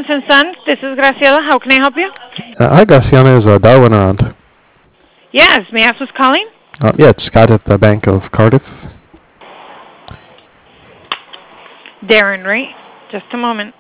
Jones and Sons. This is Graciela. How can I help you? Hi, Graciana. Is Darwin around? Yes. May I ask who's calling? Yeah, it's Scott at the Bank of Cardiff. Darren, right? Just a moment.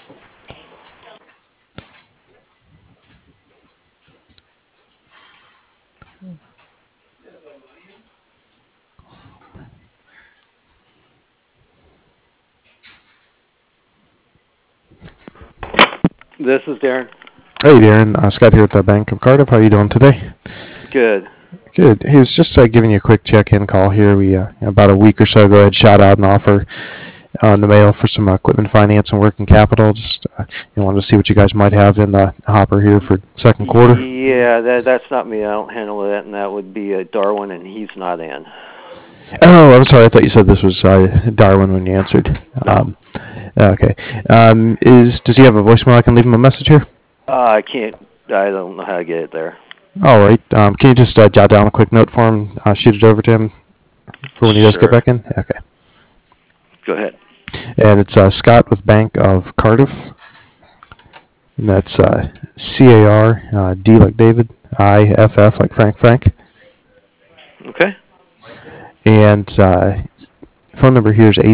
This is Darren. Hey, Darren. Scott here at the Bank of Cardiff. How are you doing today? Good. Good. He was just giving you a quick check-in call here. We about a week or so ago had shot out an offer on the mail for some equipment finance and working capital. Just wanted to see what you guys might have in the hopper here for second quarter. Yeah, that's not me. I don't handle that, and that would be Darwin, and he's not in. Oh, I'm sorry. I thought you said this was Darwin when you answered. No. Okay. Does he have a voicemail? I can leave him a message here. I can't. I don't know how to get it there. All right. Can you just jot down a quick note for him? Shoot it over to him for when he does get back in? Okay. Go ahead. And it's Scott with Bank of Cardiff. And that's C-A-R, D like David, I-F-F like Frank. Okay. And phone number here is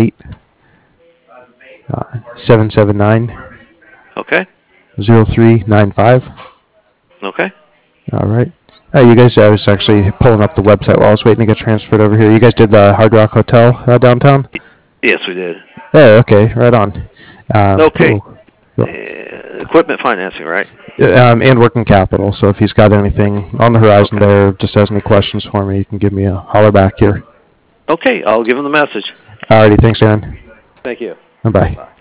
858-779. Okay. 0395. Okay. All right. You guys, I was actually pulling up the website while I was waiting to get transferred over here. You guys did the Hard Rock Hotel downtown? Yes, we did. Oh, okay. Right on. Okay. Cool. Equipment financing, right? And working capital. So if he's got anything on the horizon there, just has any questions for me, you can give me a holler back here. Okay. I'll give him the message. All righty. Thanks, Aaron. Thank you. Bye.